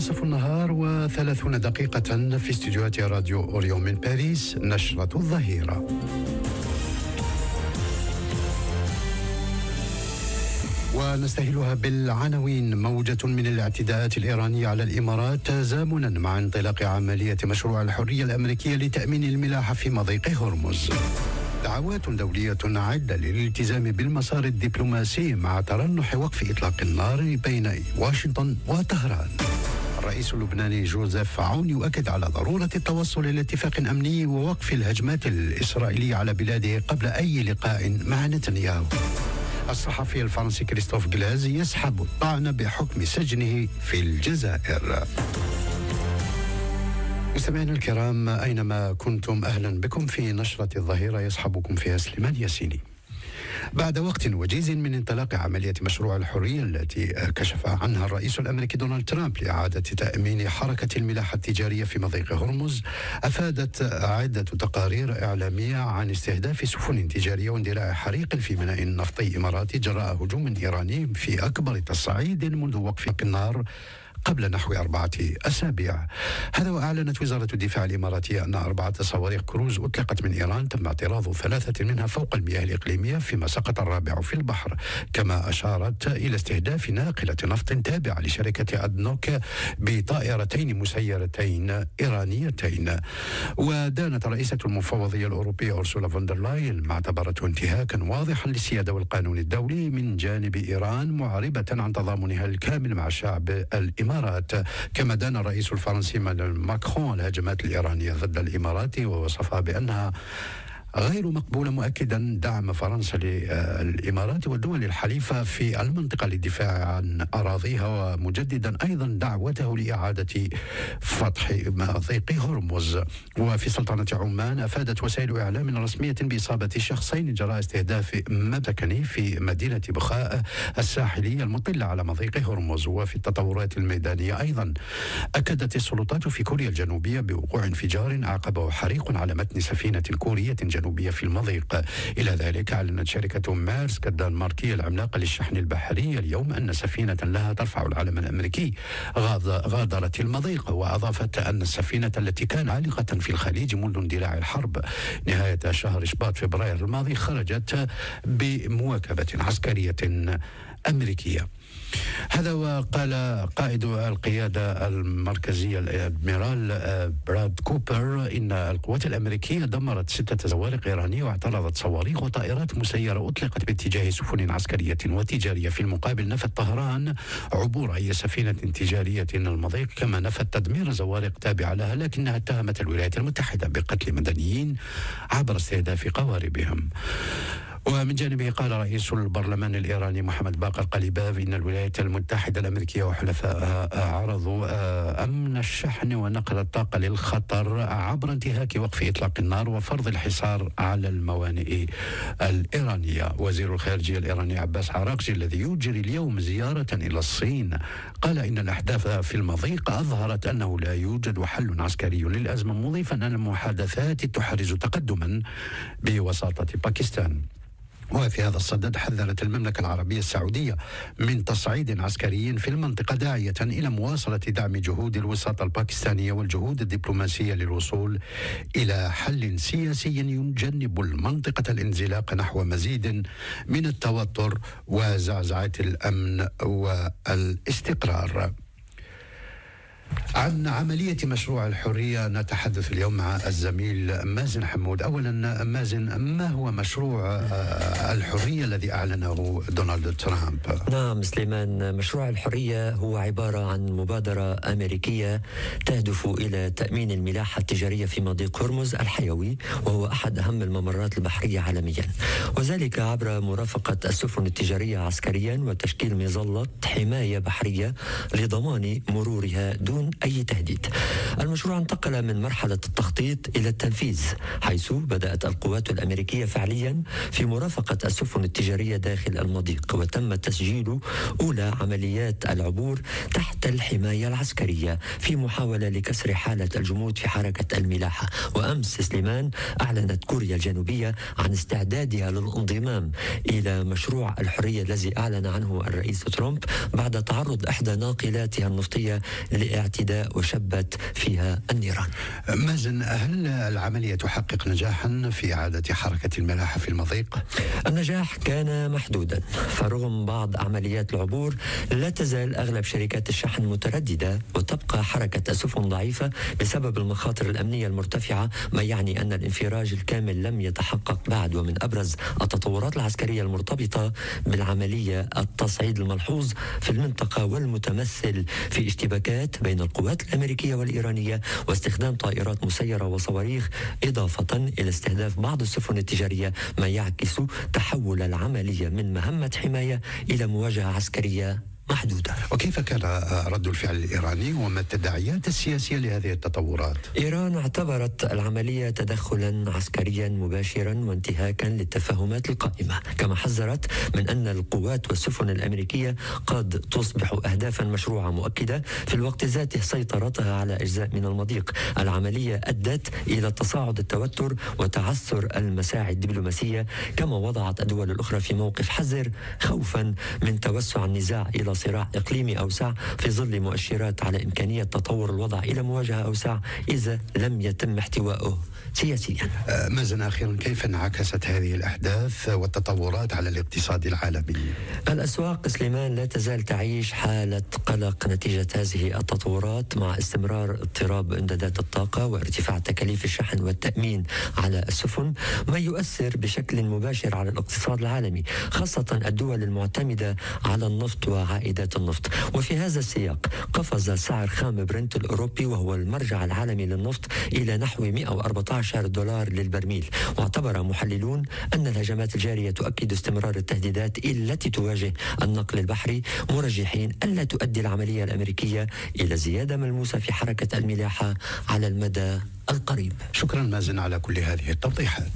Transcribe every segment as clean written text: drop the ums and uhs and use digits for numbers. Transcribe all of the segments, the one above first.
منتصف النهار و30 دقيقة في استديوهات راديو أوريون من باريس. نشرة الظهيرة. ونستهلها بالعناوين. موجة من الاعتداءات الإيرانية على الإمارات تزامنا مع انطلاق عملية مشروع الحرية الأمريكية لتأمين الملاحة في مضيق هرمز. دعوات دولية عدة للالتزام بالمسار الدبلوماسي مع ترنح وقف إطلاق النار بين واشنطن وطهران. الرئيس اللبناني جوزيف عون يؤكد على ضرورة التوصل إلى اتفاق أمني ووقف الهجمات الإسرائيلية على بلاده قبل أي لقاء مع نتنياهو. الصحفي الفرنسي كريستوف غلاز يسحب الطعن بحكم سجنه في الجزائر. مستمعينا الكرام أينما كنتم، أهلا بكم في نشرة الظهيرة يصحبكم فيها سليمان ياسيني. بعد وقت وجيز من انطلاق عملية مشروع الحرية التي كشف عنها الرئيس الأمريكي دونالد ترامب لإعادة تأمين حركة الملاحة التجارية في مضيق هرمز، أفادت عدة تقارير إعلامية عن استهداف سفن تجارية واندلاع حريق في ميناء نفطي إماراتي جراء هجوم إيراني في أكبر تصعيد منذ وقف النار قبل نحو 4 أسابيع. هذا وأعلنت وزارة الدفاع الإماراتية أن 4 صواريخ كروز أطلقت من إيران تم اعتراض 3 منها فوق المياه الإقليمية، فيما سقط الرابع في البحر. كما أشارت إلى استهداف ناقلة نفط تابعة لشركة أدنوك بطائرتين مسيرتين إيرانيتين. ودانت رئيسة المفوضية الأوروبية أورسولا فون دير لاين ما اعتبرته انتهاكا واضحا للسيادة والقانون الدولي من جانب إيران، معربة عن تضامنها الكامل مع الشعب الإماراتي. كما دان الرئيس الفرنسي ماكرون الهجمات الإيرانية ضد الإمارات ووصفها بأنها غير مقبولة، مؤكدا دعم فرنسا للإمارات والدول الحليفة في المنطقة للدفاع عن أراضيها، ومجددا أيضا دعوته لإعادة فتح مضيق هرمز. وفي سلطنة عمان أفادت وسائل إعلام رسمية بإصابة شخصين جراء استهداف مبنى في مدينة بخاء الساحلية المطلة على مضيق هرمز. وفي التطورات الميدانية أيضا أكدت السلطات في كوريا الجنوبية بوقوع انفجار عقبه حريق على متن سفينة كورية جنوبية في المضيق. إلى ذلك أعلنت شركة ميرسك الدنماركية العملاقة للشحن البحري اليوم أن سفينة لها ترفع العلم الأمريكي غادرت المضيق، وأضافت أن السفينة التي كانت عالقة في الخليج منذ اندلاع الحرب نهاية شهر شباط فبراير الماضي خرجت بمواكبة عسكرية أمريكية. هذا وقال قائد القيادة المركزية الأدميرال براد كوبر إن القوات الأمريكية دمرت 6 صواريخ إيرانية واعترضت صواريخ وطائرات مسيرة أطلقت باتجاه سفن عسكرية وتجارية. في المقابل نفت طهران عبور أي سفينة تجارية المضيق، كما نفت تدمير صواريخ تابعة لها، لكنها اتهمت الولايات المتحدة بقتل مدنيين عبر استهداف قواربهم. ومن جانبه قال رئيس البرلمان الإيراني محمد باقر قليباف إن الولايات المتحدة الأمريكية وحلفائها عرضوا أمن الشحن ونقل الطاقة للخطر عبر انتهاك وقف إطلاق النار وفرض الحصار على الموانئ الإيرانية. وزير الخارجية الإيراني عباس عراقجي الذي يجري اليوم زيارة إلى الصين قال إن الأحداث في المضيق أظهرت أنه لا يوجد حل عسكري للأزمة، مضيفا أن المحادثات تحرز تقدما بوساطة باكستان. وفي هذا الصدد حذرت المملكة العربية السعودية من تصعيد عسكري في المنطقة، داعية إلى مواصلة دعم جهود الوساطة الباكستانية والجهود الدبلوماسية للوصول إلى حل سياسي يجنب المنطقة الانزلاق نحو مزيد من التوتر وزعزعة الأمن والاستقرار. عن عملية مشروع الحرية نتحدث اليوم مع الزميل مازن حمود. أولا مازن، ما هو مشروع الحرية الذي أعلنه دونالد ترامب؟ نعم سليمان، مشروع الحرية هو عبارة عن مبادرة أمريكية تهدف إلى تأمين الملاحة التجارية في مضيق هرمز الحيوي، وهو أحد أهم الممرات البحرية عالميا، وذلك عبر مرافقة السفن التجارية عسكريا وتشكيل مظلة حماية بحرية لضمان مرورها دون أي تهديد. المشروع انتقل من مرحلة التخطيط إلى التنفيذ، حيث بدأت القوات الأمريكية فعليا في مرافقة السفن التجارية داخل المضيق، وتم تسجيل أولى عمليات العبور تحت الحماية العسكرية في محاولة لكسر حالة الجمود في حركة الملاحة. وأمس سليمان أعلنت كوريا الجنوبية عن استعدادها للانضمام إلى مشروع الحرية الذي أعلن عنه الرئيس ترامب بعد تعرض إحدى ناقلاتها النفطية اعتداء وشبت فيها النيران. مازن، هل العملية تحقق نجاحا في إعادة حركة الملاحة في المضيق؟ النجاح كان محدودا، فرغم بعض عمليات العبور لا تزال أغلب شركات الشحن مترددة، وتبقى حركة السفن ضعيفة بسبب المخاطر الأمنية المرتفعة، ما يعني أن الانفراج الكامل لم يتحقق بعد. ومن أبرز التطورات العسكرية المرتبطة بالعملية التصعيد الملحوظ في المنطقة، والمتمثل في اشتباكات بين القوات الأمريكية والإيرانية واستخدام طائرات مسيرة وصواريخ، إضافة إلى استهداف بعض السفن التجارية، ما يعكس تحول العملية من مهمة حماية إلى مواجهة عسكرية محدودة. وكيف كان رد الفعل الإيراني وما التداعيات السياسية لهذه التطورات؟ إيران اعتبرت العملية تدخلا عسكريا مباشرا وانتهاكا للتفاهمات القائمة، كما حذرت من أن القوات والسفن الأمريكية قد تصبح أهدافا مشروعة مؤكدة في الوقت ذاته سيطرتها على أجزاء من المضيق. العملية أدت إلى تصاعد التوتر وتعثر المساعي الدبلوماسية، كما وضعت الدول الأخرى في موقف حذر خوفا من توسع النزاع إلى صراع إقليمي أوسع، في ظل مؤشرات على إمكانية تطور الوضع إلى مواجهة أوسع إذا لم يتم احتوائه سياسيا. مازن، أخيرا كيف انعكست هذه الأحداث والتطورات على الاقتصاد العالمي؟ الأسواق سليمان لا تزال تعيش حالة قلق نتيجة هذه التطورات، مع استمرار اضطراب إمدادات الطاقة وارتفاع تكاليف الشحن والتأمين على السفن، ما يؤثر بشكل مباشر على الاقتصاد العالمي، خاصة الدول المعتمدة على النفط وعائدات النفط. وفي هذا السياق قفز سعر خام برنت الأوروبي، وهو المرجع العالمي للنفط، إلى نحو $114 للبرميل. واعتبر محللون أن الهجمات الجارية تؤكد استمرار التهديدات التي تواجه النقل البحري، مرجحين ألا تؤدي العملية الأمريكية إلى زيادة ملموسة في حركة الملاحة على المدى القريب. شكرا مازن على كل هذه التوضيحات.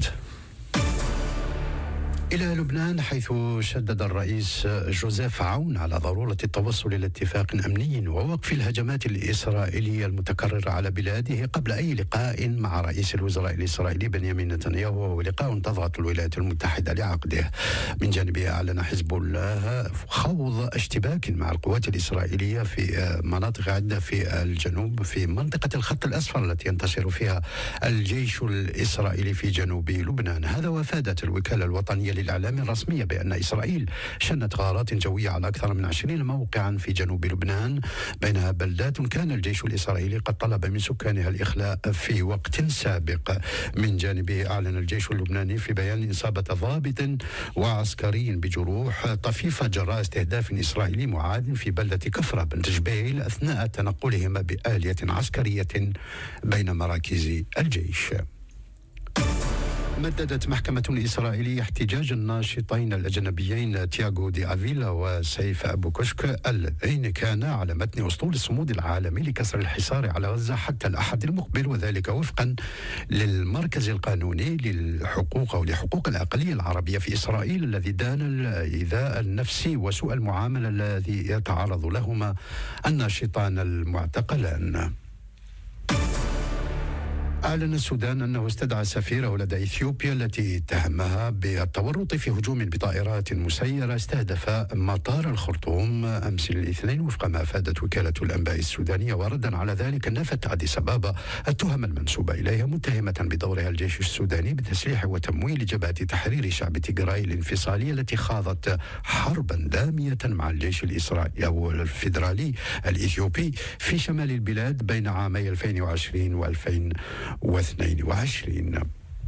إلى لبنان، حيث شدد الرئيس جوزيف عون على ضرورة التوصل إلى اتفاق أمني ووقف الهجمات الإسرائيلية المتكررة على بلاده قبل أي لقاء مع رئيس الوزراء الإسرائيلي بنيامين نتنياهو، ولقاء تضغط الولايات المتحدة لعقده. من جانبه أعلن حزب الله خوض اشتباك مع القوات الإسرائيلية في مناطق عدة في الجنوب، في منطقة الخط الأصفر التي ينتصر فيها الجيش الإسرائيلي في جنوب لبنان. هذا وافادت الوكالة الوطنية للإعلام الرسمية بأن إسرائيل شنت غارات جوية على أكثر من 20 موقعا في جنوب لبنان، بينها بلدات كان الجيش الإسرائيلي قد طلب من سكانها الإخلاء في وقت سابق. من جانبه أعلن الجيش اللبناني في بيان إصابة ضابط وعسكري بجروح طفيفة جراء استهداف إسرائيلي معاد في بلدة كفرة بنت جبيل أثناء تنقلهما بآلية عسكرية بين مراكز الجيش. مددت محكمة إسرائيلية احتجاج الناشطين الأجنبيين تياغو دي أفيلا وسيف أبو كشك، اللذين كانا على متن أسطول الصمود العالمي لكسر الحصار على غزة حتى الأحد المقبل، وذلك وفقا للمركز القانوني للحقوق أو لحقوق الأقلية العربية في إسرائيل، الذي دان الإيذاء النفسي وسوء المعاملة الذي يتعرض لهما الناشطان المعتقلان. أعلن السودان أنه استدعى سفيره لدى إثيوبيا التي اتهمها بالتورط في هجوم بطائرات مسيرة استهدف مطار الخرطوم أمس الاثنين، وفق ما أفادت وكالة الأنباء السودانية. وردا على ذلك نفت أديس أبابا التهم المنسوبة إليها، متهمة بدورها الجيش السوداني بتسليح وتمويل جبهة تحرير شعب تيغراي الانفصالية التي خاضت حربا دامية مع الجيش الإسرائيلي أو الفيدرالي الإثيوبي في شمال البلاد بين عامي 2020 و2022.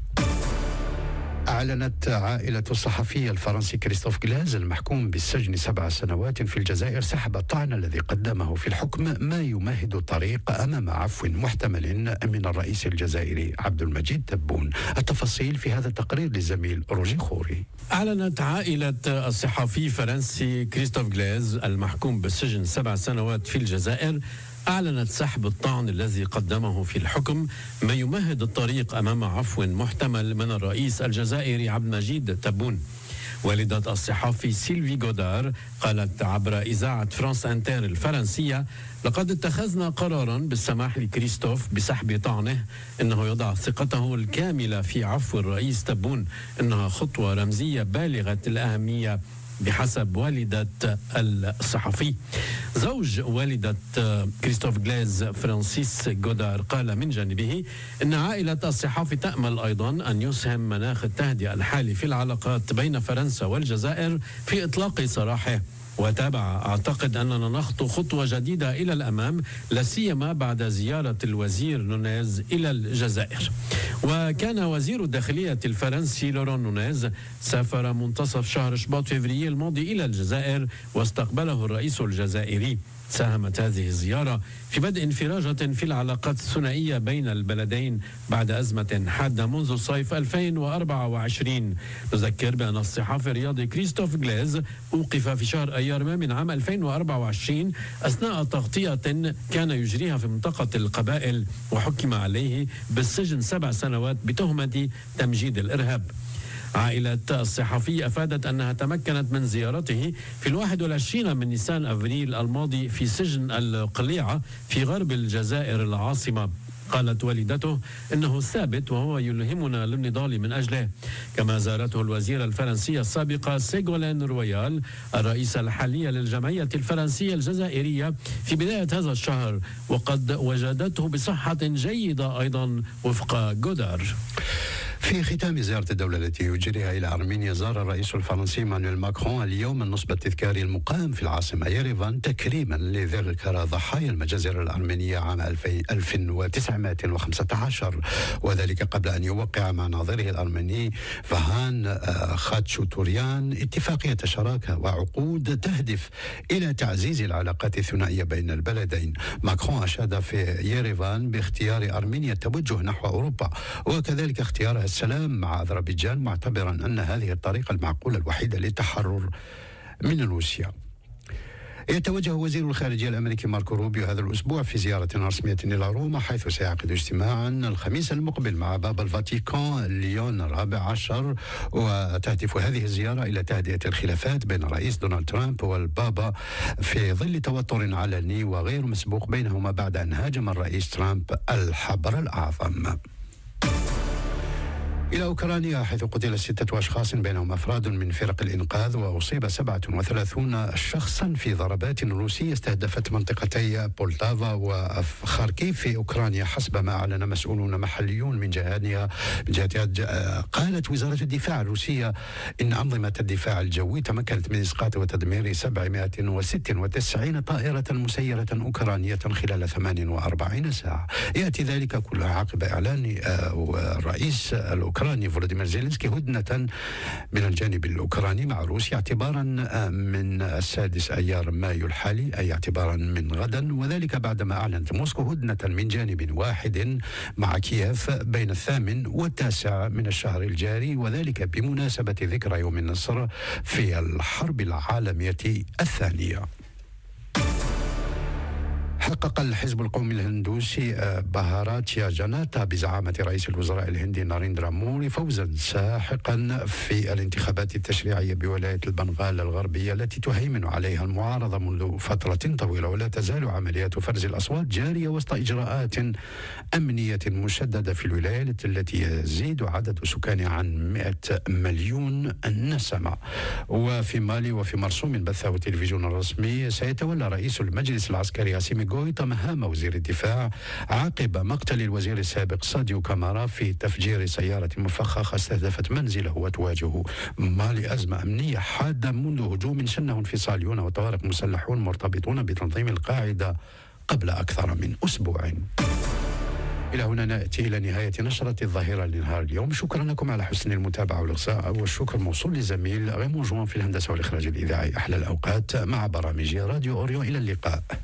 أعلنت عائلة الصحفي الفرنسي كريستوف غلاز المحكوم بالسجن 7 سنوات في الجزائر سحب الطعن الذي قدمه في الحكم، ما يمهد الطريق أمام عفو محتمل من الرئيس الجزائري عبد المجيد تبون. التفاصيل في هذا التقرير للزميل روجي خوري. أعلنت عائلة الصحفي الفرنسي كريستوف غلاز المحكوم بالسجن 7 سنوات في الجزائر أعلنت سحب الطعن الذي قدمه في الحكم، ما يمهد الطريق أمام عفو محتمل من الرئيس الجزائري عبد المجيد تبون. والدة الصحفي سيلفي غودار قالت عبر إذاعة فرانس انتر الفرنسية: لقد اتخذنا قرارا بالسماح لكريستوف بسحب طعنه، إنه يضع ثقته الكاملة في عفو الرئيس تبون، إنها خطوة رمزية بالغة الأهمية بحسب والدة الصحفي. زوج والدة كريستوف غليز فرانسيس غودار قال من جانبه إن عائلة الصحافي تأمل أيضا أن يسهم مناخ التهدئة الحالي في العلاقات بين فرنسا والجزائر في إطلاق سراحه. وتابع: أعتقد أننا نخطو خطوة جديدة إلى الأمام، لا سيما بعد زيارة الوزير نونيز إلى الجزائر. وكان وزير الداخلية الفرنسي لورون نونيز سافر منتصف شهر شباط فبراير الماضي إلى الجزائر واستقبله الرئيس الجزائري. ساهمت هذه الزيارة في بدء انفراجة في العلاقات الثنائية بين البلدين بعد أزمة حادة منذ صيف 2024. نذكر بأن الصحافي الرياضي كريستوف غليز أوقف في شهر أيار من عام 2024 أثناء تغطية كان يجريها في منطقة القبائل، وحكم عليه بالسجن 7 سنوات بتهمة تمجيد الإرهاب. عائلة الصحفي أفادت أنها تمكنت من زيارته في 21 من نيسان أفريل الماضي في سجن القليعة في غرب الجزائر العاصمة. قالت والدته إنه ثابت وهو يلهمنا للنضال من أجله. كما زارته الوزيرة الفرنسية السابقة سيغولين رويال الرئيسة الحالية للجمعية الفرنسية الجزائرية في بداية هذا الشهر، وقد وجدته بصحة جيدة أيضا وفق غودار. في ختام زيارة الدولة التي يجريها إلى أرمينيا، زار الرئيس الفرنسي مانويل ماكرون اليوم النصب التذكاري المقام في العاصمة ييرفان تكريما لذكرى ضحايا المجازر الأرمينية عام 1915، وذلك قبل أن يوقع مع ناظره الأرميني فهان خاتشوتوريان اتفاقية شراكة وعقود تهدف إلى تعزيز العلاقات الثنائية بين البلدين. ماكرون أشاد في ييرفان باختيار أرمينيا التوجه نحو أوروبا، وكذلك اختيارها السلام مع أذربيجان، معتبرا أن هذه الطريقة المعقولة الوحيدة للتحرر من روسيا. يتوجه وزير الخارجية الأمريكي ماركو روبيو هذا الأسبوع في زيارة رسمية إلى روما، حيث سيعقد اجتماعا الخميس المقبل مع بابا الفاتيكان ليون الرابع عشر، وتهدف هذه الزيارة إلى تهدئة الخلافات بين الرئيس دونالد ترامب والبابا في ظل توتر علني وغير مسبوق بينهما بعد أن هاجم الرئيس ترامب الحبر الأعظم. إلى أوكرانيا، حيث قتل 6 أشخاص بينهم أفراد من فرق الإنقاذ، وأصيب 37 شخصا في ضربات روسية استهدفت منطقتي بولتافا وخاركيف في أوكرانيا، حسب ما أعلن مسؤولون محليون من جهتها. قالت وزارة الدفاع الروسية إن أنظمة الدفاع الجوي تمكنت من إسقاط وتدمير 796 طائرة مسيرة أوكرانية خلال 48 ساعة. يأتي ذلك كله عقب إعلان الرئيس الأوكراني فولوديمير زيلينسكي هدنة من الجانب الأوكراني مع روسيا اعتبارا من 6 أيار مايو الحالي، أي اعتبارا من غدا، وذلك بعدما أعلنت موسكو هدنة من جانب واحد مع كييف بين 8 و9 من الشهر الجاري، وذلك بمناسبة ذكرى يوم النصر في الحرب العالمية الثانية. حقق الحزب القومي الهندوسي بهاراتيا جناتا بزعامة رئيس الوزراء الهندي ناريندرا مودي فوزا ساحقا في الانتخابات التشريعية بولاية البنغال الغربية التي تهيمن عليها المعارضة منذ فترة طويلة، ولا تزال عمليات فرز الأصوات جارية وسط إجراءات أمنية مشددة في الولاية التي يزيد عدد سكانها عن 100 مليون نسمة. وفي مالي وفي مرسوم بثه التلفزيون الرسمي، سيتولى رئيس المجلس العسكري هاسيمي غويتا مهام وزير الدفاع عقب مقتل الوزير السابق ساديو كامارا في تفجير سيارة مفخخة استهدفت منزله، وتواجه مالي أزمة أمنية حادة منذ هجوم شنه انفصاليون وطوارق مسلحون مرتبطون بتنظيم القاعدة قبل أكثر من أسبوع. إلى هنا نأتي إلى نهاية نشرة الظاهرة لنهار اليوم. شكرا لكم على حسن المتابعة والإصغاء، والشكر موصول للزميل غيمون جوان في الهندسة والإخراج الإذاعي. أحلى الأوقات مع برامج راديو أوريون، إلى اللقاء.